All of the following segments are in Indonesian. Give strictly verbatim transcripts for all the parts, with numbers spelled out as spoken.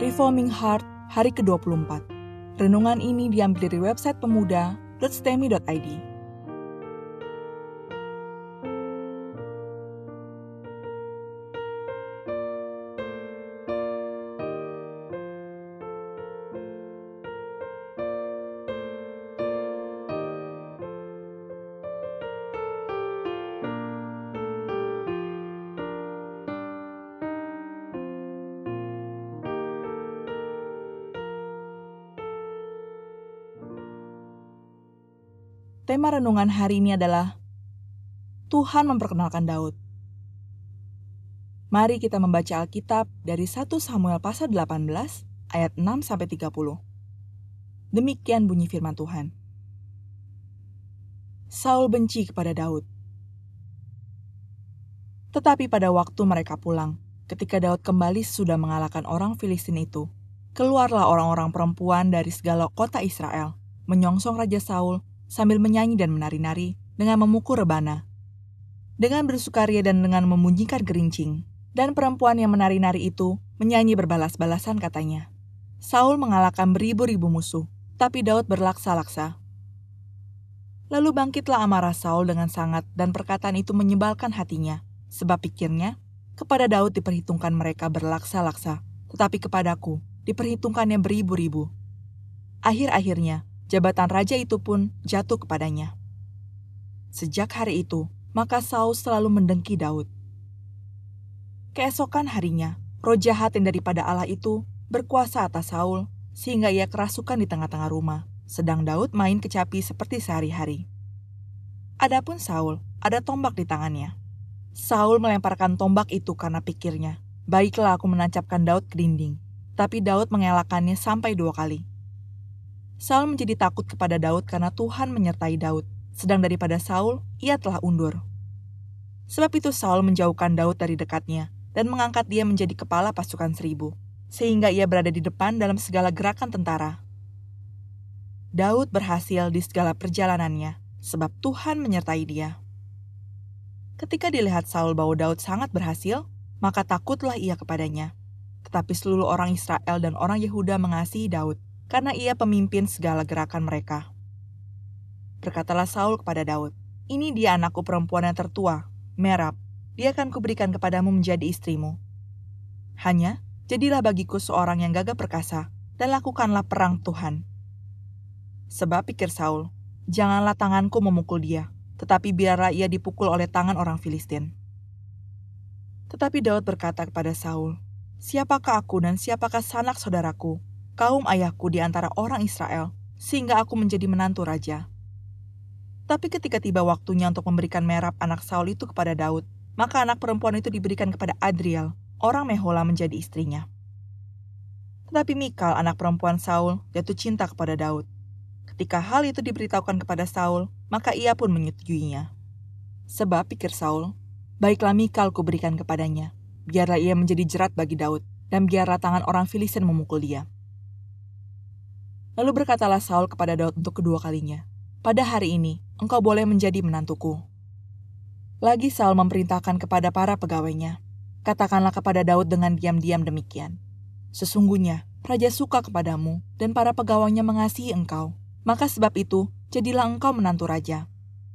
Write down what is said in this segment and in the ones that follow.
Reforming Heart, hari ke dua puluh empat. Renungan ini diambil dari website pemuda dot stemi dot i d. Tema renungan hari ini adalah Tuhan memperkenalkan Daud. Mari kita membaca Alkitab dari satu Samuel pasal delapan belas ayat enam sampai tiga puluh. Demikian bunyi firman Tuhan. Saul benci kepada Daud. Tetapi pada waktu mereka pulang, ketika Daud kembali sudah mengalahkan orang Filistin itu, keluarlah orang-orang perempuan dari segala kota Israel, menyongsong Raja Saul sambil menyanyi dan menari-nari dengan memukul rebana, dengan bersukaria dan dengan membunyikan gerincing. Dan perempuan yang menari-nari itu menyanyi berbalas-balasan katanya, Saul mengalahkan beribu-ribu musuh, tapi Daud berlaksa-laksa. Lalu bangkitlah amarah Saul dengan sangat, dan perkataan itu menyebalkan hatinya, sebab pikirnya, kepada Daud diperhitungkan mereka berlaksa-laksa, tetapi kepadaku diperhitungkannya beribu-ribu. Akhir-akhirnya, jabatan raja itu pun jatuh kepadanya. Sejak hari itu, maka Saul selalu mendengki Daud. Keesokan harinya, roh jahat yang daripada Allah itu berkuasa atas Saul, sehingga ia kerasukan di tengah-tengah rumah, sedang Daud main kecapi seperti sehari-hari. Adapun Saul, ada tombak di tangannya. Saul melemparkan tombak itu karena pikirnya, baiklah aku menancapkan Daud ke dinding. Tapi Daud mengelakkannya sampai dua kali. Saul menjadi takut kepada Daud karena Tuhan menyertai Daud, sedang daripada Saul, ia telah undur. Sebab itu Saul menjauhkan Daud dari dekatnya, dan mengangkat dia menjadi kepala pasukan seribu, sehingga ia berada di depan dalam segala gerakan tentara. Daud berhasil di segala perjalanannya, sebab Tuhan menyertai dia. Ketika dilihat Saul bahwa Daud sangat berhasil, maka takutlah ia kepadanya. Tetapi seluruh orang Israel dan orang Yehuda mengasihi Daud, karena ia pemimpin segala gerakan mereka. Berkatalah Saul kepada Daud, ini dia anakku perempuan yang tertua, Merab, dia akan kuberikan kepadamu menjadi istrimu. Hanya, jadilah bagiku seorang yang gagah perkasa, dan lakukanlah perang Tuhan. Sebab pikir Saul, janganlah tanganku memukul dia, tetapi biarlah ia dipukul oleh tangan orang Filistin. Tetapi Daud berkata kepada Saul, siapakah aku dan siapakah sanak saudaraku, kaum ayahku di antara orang Israel, sehingga aku menjadi menantu raja. Tapi ketika tiba waktunya untuk memberikan Merab anak Saul itu kepada Daud, maka anak perempuan itu diberikan kepada Adriel, orang Mehola menjadi istrinya. Tetapi Mikal, anak perempuan Saul, jatuh cinta kepada Daud. Ketika hal itu diberitahukan kepada Saul, maka ia pun menyetujuinya. Sebab pikir Saul, baiklah Mikal kuberikan kepadanya, biarlah ia menjadi jerat bagi Daud, dan biarlah tangan orang Filistin memukul dia. Lalu berkatalah Saul kepada Daud untuk kedua kalinya, pada hari ini engkau boleh menjadi menantuku. Lagi Saul memerintahkan kepada para pegawainya, katakanlah kepada Daud dengan diam-diam demikian, sesungguhnya raja suka kepadamu dan para pegawainya mengasihi engkau, maka sebab itu jadilah engkau menantu raja.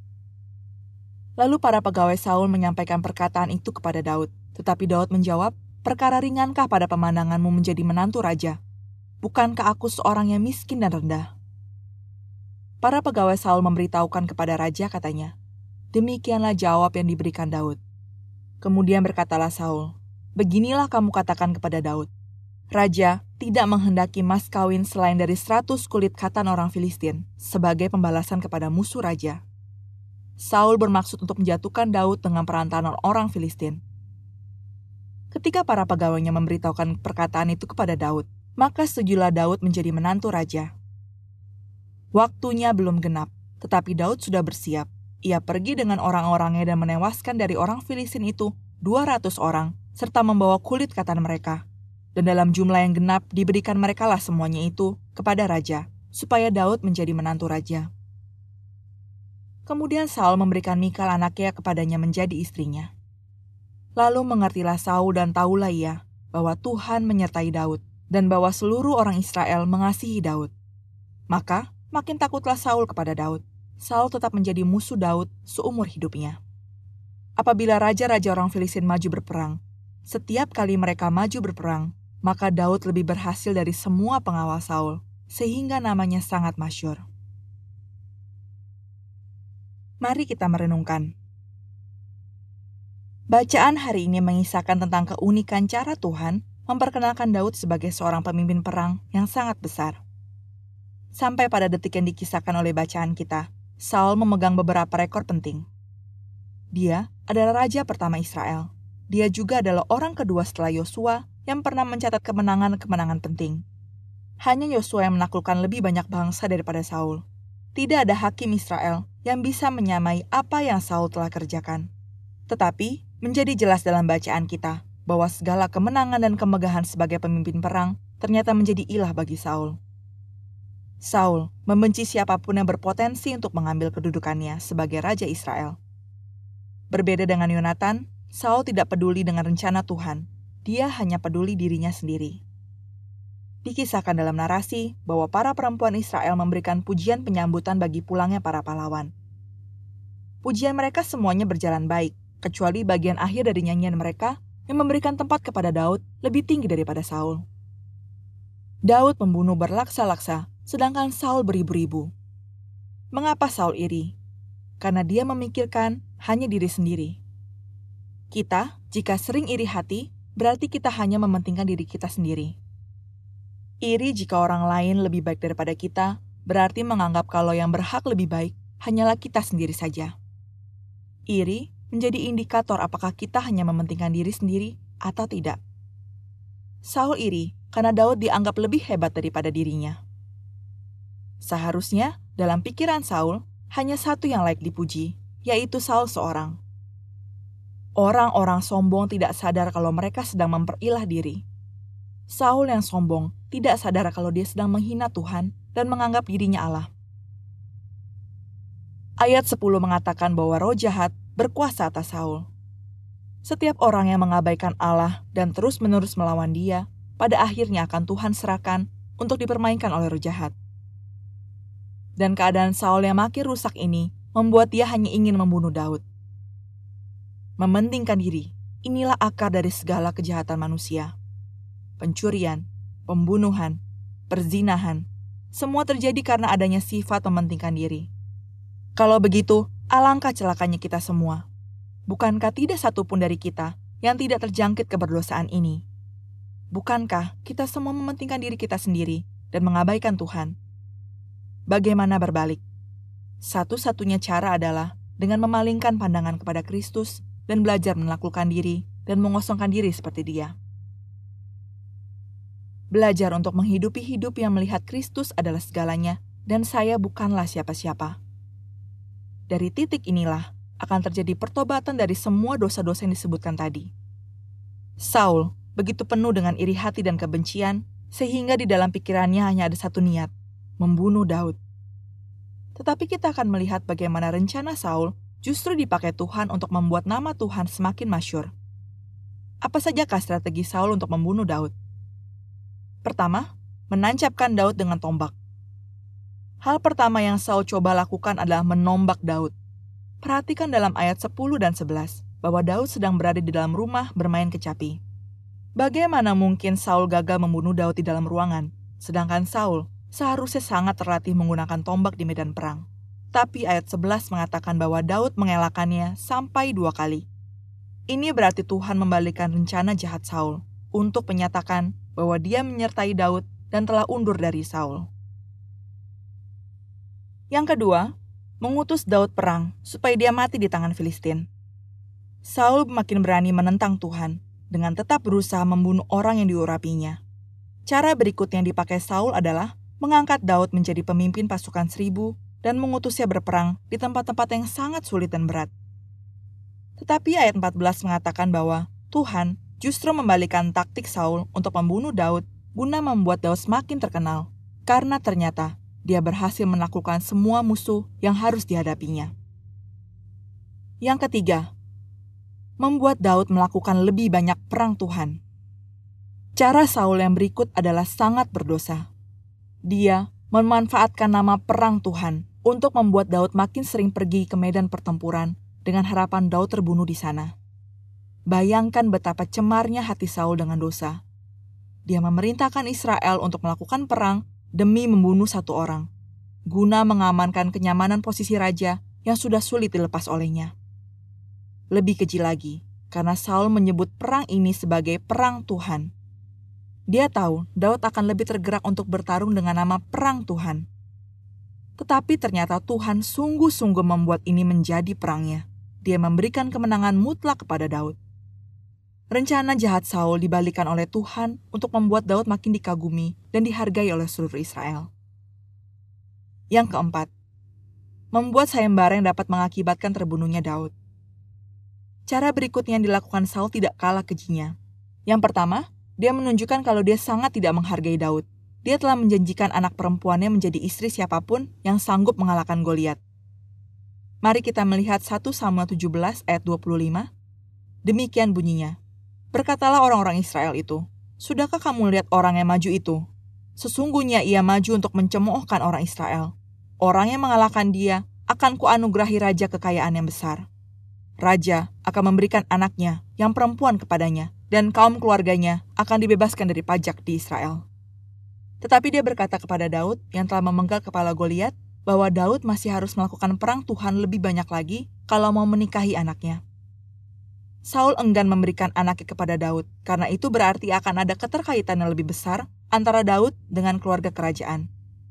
Lalu para pegawai Saul menyampaikan perkataan itu kepada Daud, tetapi Daud menjawab, perkara ringankah pada pemandanganmu menjadi menantu raja? Bukankah aku seorang yang miskin dan rendah? Para pegawai Saul memberitahukan kepada raja katanya, demikianlah jawab yang diberikan Daud. Kemudian berkatalah Saul, beginilah kamu katakan kepada Daud, Raja tidak menghendaki mas kawin selain dari seratus kulit katan orang Filistin sebagai pembalasan kepada musuh raja. Saul bermaksud untuk menjatuhkan Daud dengan perantaraan orang Filistin. Ketika para pegawainya memberitahukan perkataan itu kepada Daud, maka setujulah Daud menjadi menantu raja. Waktunya belum genap, tetapi Daud sudah bersiap. Ia pergi dengan orang-orangnya dan menewaskan dari orang Filistin itu dua ratus orang, serta membawa kulit katan mereka. Dan dalam jumlah yang genap diberikan merekalah semuanya itu kepada raja, supaya Daud menjadi menantu raja. Kemudian Saul memberikan Mikal anaknya kepadanya menjadi istrinya. Lalu mengertilah Saul dan tahulah ia bahwa Tuhan menyertai Daud, dan bahwa seluruh orang Israel mengasihi Daud. Maka, makin takutlah Saul kepada Daud. Saul tetap menjadi musuh Daud seumur hidupnya. Apabila raja-raja orang Filistin maju berperang, setiap kali mereka maju berperang, maka Daud lebih berhasil dari semua pengawal Saul, sehingga namanya sangat masyhur. Mari kita merenungkan. Bacaan hari ini mengisahkan tentang keunikan cara Tuhan memperkenalkan Daud sebagai seorang pemimpin perang yang sangat besar. Sampai pada detik yang dikisahkan oleh bacaan kita, Saul memegang beberapa rekor penting. Dia adalah raja pertama Israel. Dia juga adalah orang kedua setelah Yosua yang pernah mencatat kemenangan-kemenangan penting. Hanya Yosua yang menaklukkan lebih banyak bangsa daripada Saul. Tidak ada hakim Israel yang bisa menyamai apa yang Saul telah kerjakan. Tetapi, menjadi jelas dalam bacaan kita bahwa segala kemenangan dan kemegahan sebagai pemimpin perang ternyata menjadi ilah bagi Saul. Saul membenci siapapun yang berpotensi untuk mengambil kedudukannya sebagai raja Israel. Berbeda dengan Yonatan, Saul tidak peduli dengan rencana Tuhan. Dia hanya peduli dirinya sendiri. Dikisahkan dalam narasi bahwa para perempuan Israel memberikan pujian penyambutan bagi pulangnya para pahlawan. Pujian mereka semuanya berjalan baik, kecuali bagian akhir dari nyanyian mereka yang memberikan tempat kepada Daud lebih tinggi daripada Saul. Daud membunuh berlaksa-laksa, sedangkan Saul beribu-ribu. Mengapa Saul iri? Karena dia memikirkan hanya diri sendiri. Kita, jika sering iri hati, berarti kita hanya mementingkan diri kita sendiri. Iri jika orang lain lebih baik daripada kita, berarti menganggap kalau yang berhak lebih baik hanyalah kita sendiri saja. Iri menjadi indikator apakah kita hanya mementingkan diri sendiri atau tidak. Saul iri karena Daud dianggap lebih hebat daripada dirinya. Seharusnya, dalam pikiran Saul, hanya satu yang layak dipuji, yaitu Saul seorang. Orang-orang sombong tidak sadar kalau mereka sedang memperilah diri. Saul yang sombong tidak sadar kalau dia sedang menghina Tuhan dan menganggap dirinya Allah. Ayat sepuluh mengatakan bahwa roh jahat berkuasa atas Saul. Setiap orang yang mengabaikan Allah dan terus-menerus melawan dia, pada akhirnya akan Tuhan serahkan untuk dipermainkan oleh roh jahat. Dan keadaan Saul yang makin rusak ini membuat dia hanya ingin membunuh Daud. Mementingkan diri, inilah akar dari segala kejahatan manusia. Pencurian, pembunuhan, perzinahan, semua terjadi karena adanya sifat mementingkan diri. Kalau begitu, alangkah celakanya kita semua. Bukankah tidak satupun dari kita yang tidak terjangkit keberdosaan ini? Bukankah kita semua mementingkan diri kita sendiri dan mengabaikan Tuhan? Bagaimana berbalik? Satu-satunya cara adalah dengan memalingkan pandangan kepada Kristus dan belajar menaklukkan diri dan mengosongkan diri seperti Dia. Belajar untuk menghidupi hidup yang melihat Kristus adalah segalanya dan saya bukanlah siapa-siapa. Dari titik inilah akan terjadi pertobatan dari semua dosa-dosa yang disebutkan tadi. Saul begitu penuh dengan iri hati dan kebencian, sehingga di dalam pikirannya hanya ada satu niat, membunuh Daud. Tetapi kita akan melihat bagaimana rencana Saul justru dipakai Tuhan untuk membuat nama Tuhan semakin masyhur. Apa sajakah strategi Saul untuk membunuh Daud? Pertama, menancapkan Daud dengan tombak. Hal pertama yang Saul coba lakukan adalah menombak Daud. Perhatikan dalam ayat sepuluh dan sebelas bahwa Daud sedang berada di dalam rumah bermain kecapi. Bagaimana mungkin Saul gagal membunuh Daud di dalam ruangan, sedangkan Saul seharusnya sangat terlatih menggunakan tombak di medan perang. Tapi ayat sebelas mengatakan bahwa Daud mengelakkannya sampai dua kali. Ini berarti Tuhan membalikan rencana jahat Saul untuk menyatakan bahwa Dia menyertai Daud dan telah undur dari Saul. Yang kedua, mengutus Daud perang supaya dia mati di tangan Filistin. Saul makin berani menentang Tuhan dengan tetap berusaha membunuh orang yang diurapinya. Cara berikut yang dipakai Saul adalah mengangkat Daud menjadi pemimpin pasukan seribu dan mengutusnya berperang di tempat-tempat yang sangat sulit dan berat. Tetapi ayat empat belas mengatakan bahwa Tuhan justru membalikan taktik Saul untuk membunuh Daud guna membuat Daud semakin terkenal, karena ternyata dia berhasil menaklukkan semua musuh yang harus dihadapinya. Yang ketiga, membuat Daud melakukan lebih banyak perang Tuhan. Cara Saul yang berikut adalah sangat berdosa. Dia memanfaatkan nama perang Tuhan untuk membuat Daud makin sering pergi ke medan pertempuran dengan harapan Daud terbunuh di sana. Bayangkan betapa cemarnya hati Saul dengan dosa. Dia memerintahkan Israel untuk melakukan perang demi membunuh satu orang, guna mengamankan kenyamanan posisi raja yang sudah sulit dilepas olehnya. Lebih keji lagi, karena Saul menyebut perang ini sebagai perang Tuhan. Dia tahu Daud akan lebih tergerak untuk bertarung dengan nama perang Tuhan. Tetapi ternyata Tuhan sungguh-sungguh membuat ini menjadi perangnya. Dia memberikan kemenangan mutlak kepada Daud. Rencana jahat Saul dibalikan oleh Tuhan untuk membuat Daud makin dikagumi dan dihargai oleh seluruh Israel. Yang keempat, membuat sayembara yang dapat mengakibatkan terbunuhnya Daud. Cara berikutnya yang dilakukan Saul tidak kalah kejinya. Yang pertama, dia menunjukkan kalau dia sangat tidak menghargai Daud. Dia telah menjanjikan anak perempuannya menjadi istri siapapun yang sanggup mengalahkan Goliat. Mari kita melihat satu Samuel tujuh belas ayat dua puluh lima. Demikian bunyinya. Berkatalah orang-orang Israel itu, sudahkah kamu lihat orang yang maju itu? Sesungguhnya ia maju untuk mencemoohkan orang Israel. Orang yang mengalahkan dia akan kuanugerahi raja kekayaan yang besar. Raja akan memberikan anaknya yang perempuan kepadanya, dan kaum keluarganya akan dibebaskan dari pajak di Israel. Tetapi dia berkata kepada Daud yang telah memenggal kepala Goliat bahwa Daud masih harus melakukan perang Tuhan lebih banyak lagi kalau mau menikahi anaknya. Saul enggan memberikan anaknya kepada Daud, karena itu berarti akan ada keterkaitan yang lebih besar antara Daud dengan keluarga kerajaan.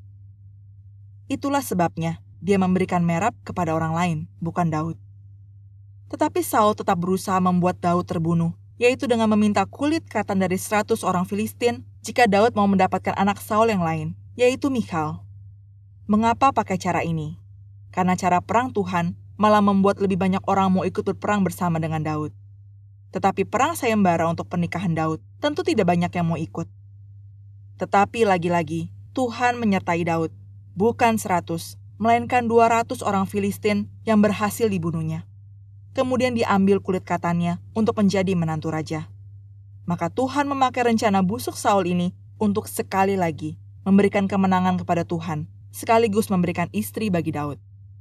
Itulah sebabnya dia memberikan Merab kepada orang lain, bukan Daud. Tetapi Saul tetap berusaha membuat Daud terbunuh, yaitu dengan meminta kulit katan dari seratus orang Filistin jika Daud mau mendapatkan anak Saul yang lain, yaitu Michal. Mengapa pakai cara ini? Karena cara perang Tuhan malah membuat lebih banyak orang mau ikut berperang bersama dengan Daud. Tetapi perang sayembara untuk pernikahan Daud tentu tidak banyak yang mau ikut. Tetapi lagi-lagi Tuhan menyertai Daud, bukan seratus, melainkan dua ratus orang Filistin yang berhasil dibunuhnya. Kemudian diambil kulit katannya untuk menjadi menantu raja. Maka Tuhan memakai rencana busuk Saul ini untuk sekali lagi memberikan kemenangan kepada Tuhan, sekaligus memberikan istri bagi Daud.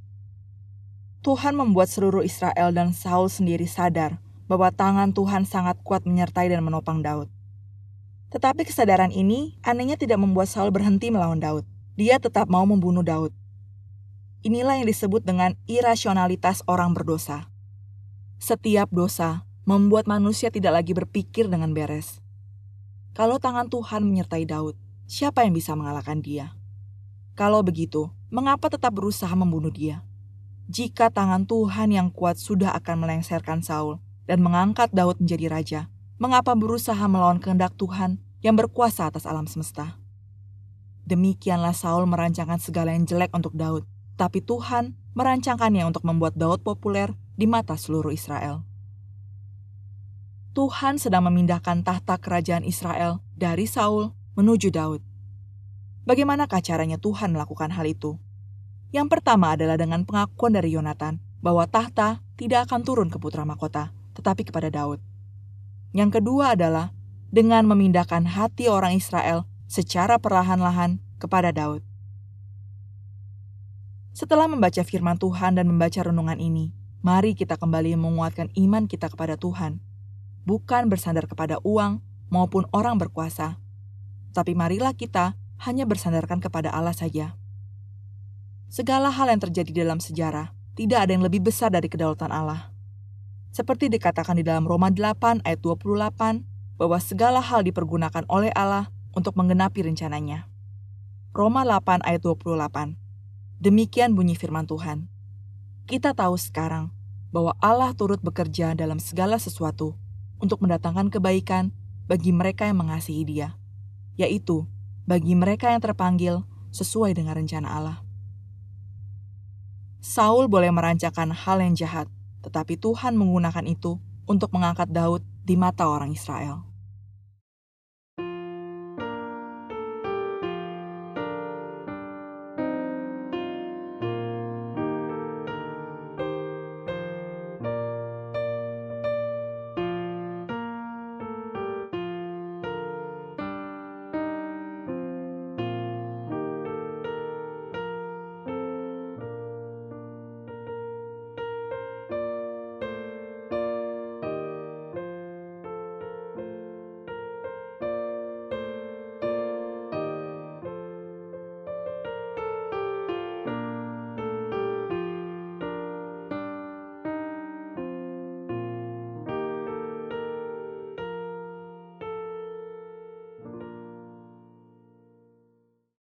Tuhan membuat seluruh Israel dan Saul sendiri sadar bahwa tangan Tuhan sangat kuat menyertai dan menopang Daud. Tetapi kesadaran ini anehnya tidak membuat Saul berhenti melawan Daud. Dia tetap mau membunuh Daud. Inilah yang disebut dengan irasionalitas orang berdosa. Setiap dosa membuat manusia tidak lagi berpikir dengan beres. Kalau tangan Tuhan menyertai Daud, siapa yang bisa mengalahkan dia? Kalau begitu, mengapa tetap berusaha membunuh dia? Jika tangan Tuhan yang kuat sudah akan melengsarkan Saul dan mengangkat Daud menjadi raja, mengapa berusaha melawan kehendak Tuhan yang berkuasa atas alam semesta? Demikianlah Saul merancangkan segala yang jelek untuk Daud, tapi Tuhan merancangkannya untuk membuat Daud populer di mata seluruh Israel. Tuhan sedang memindahkan tahta kerajaan Israel dari Saul menuju Daud. Bagaimanakah caranya Tuhan melakukan hal itu? Yang pertama adalah dengan pengakuan dari Yonatan bahwa tahta tidak akan turun ke putra mahkota, tetapi kepada Daud. Yang kedua adalah dengan memindahkan hati orang Israel secara perlahan-lahan kepada Daud. Setelah membaca firman Tuhan dan membaca renungan ini, mari kita kembali menguatkan iman kita kepada Tuhan, bukan bersandar kepada uang maupun orang berkuasa, tapi marilah kita hanya bersandarkan kepada Allah saja. Segala hal yang terjadi dalam sejarah tidak ada yang lebih besar dari kedaulatan Allah. Seperti dikatakan di dalam Roma delapan ayat dua puluh delapan, bahwa segala hal dipergunakan oleh Allah untuk menggenapi rencananya. Roma delapan ayat dua puluh delapan. Demikian bunyi firman Tuhan. Kita tahu sekarang bahwa Allah turut bekerja dalam segala sesuatu untuk mendatangkan kebaikan bagi mereka yang mengasihi Dia, yaitu bagi mereka yang terpanggil sesuai dengan rencana Allah. Saul boleh merancangkan hal yang jahat, tetapi Tuhan menggunakan itu untuk mengangkat Daud di mata orang Israel.